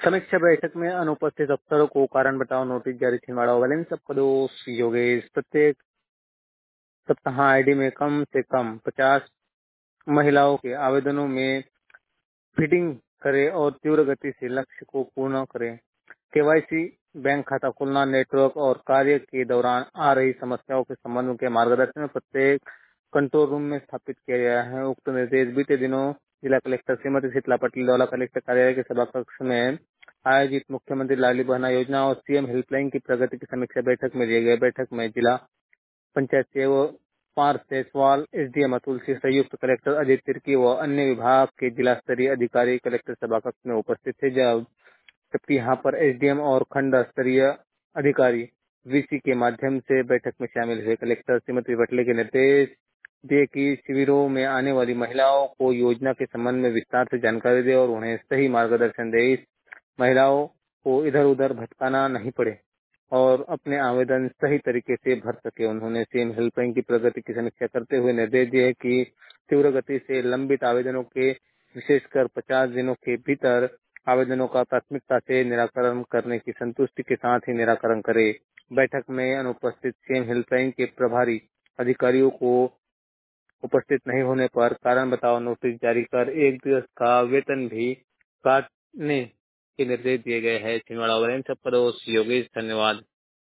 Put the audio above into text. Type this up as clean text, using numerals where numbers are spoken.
समीक्षा बैठक में अनुपस्थित अफसरों को कारण बताओ नोटिस जारी। छिंदवाड़ा वैलेंस सबका दोष योगेश। प्रत्येक सप्ताह आईडी में कम से कम 50 महिलाओं के आवेदनों में फीडिंग करें और तीव्र गति से लक्ष्य को पूर्ण करें। केवाईसी, बैंक खाता खोलना, नेटवर्क और कार्य के दौरान आ रही समस्याओं के संबंध के मार्गदर्शन में प्रत्येक कंट्रोल रूम में स्थापित किया गया है। उक्त निर्देश बीते दिनों जिला कलेक्टर श्रीमती शीतला पटेल द्वारा कलेक्टर कार्यालय के सभा कक्ष में आयोजित मुख्यमंत्री लाडली बहना योजना और सीएम हेल्पलाइन की प्रगति की समीक्षा बैठक में लिए गए। बैठक में जिला पंचायत सेवा पार्थ जायसवाल, एसडीएम अतुल सिंह, संयुक्त कलेक्टर अजय तिर्की व अन्य विभाग के जिला स्तरीय अधिकारी कलेक्टर सभा कक्ष में उपस्थित थे। जबकि यहाँ पर एसडीएम और खंड स्तरीय अधिकारी वीसी के माध्यम से बैठक में शामिल हुए। कलेक्टर श्रीमती पटेल के निर्देश दिए कि शिविरों में आने वाली महिलाओं को योजना के संबंध में विस्तार से जानकारी दे और उन्हें सही मार्गदर्शन दे। इस महिलाओं को इधर उधर भटकाना नहीं पड़े और अपने आवेदन सही तरीके से भर सके। उन्होंने सीएम हेल्पलाइन की प्रगति की समीक्षा करते हुए निर्देश दिए कि तीव्र गति से लंबित आवेदनों के विशेषकर 50 दिनों के भीतर आवेदनों का प्राथमिकता से निराकरण करने की संतुष्टि के साथ ही निराकरण करे। बैठक में अनुपस्थित सीएम हेल्पलाइन के प्रभारी अधिकारियों को उपस्थित नहीं होने पर कारण बताओ नोटिस जारी कर 1 दिवस का वेतन भी काटने के निर्देश दिए गए हैं। छिंदवाड़ा वैलेंस सबका दोष योगेश। धन्यवाद।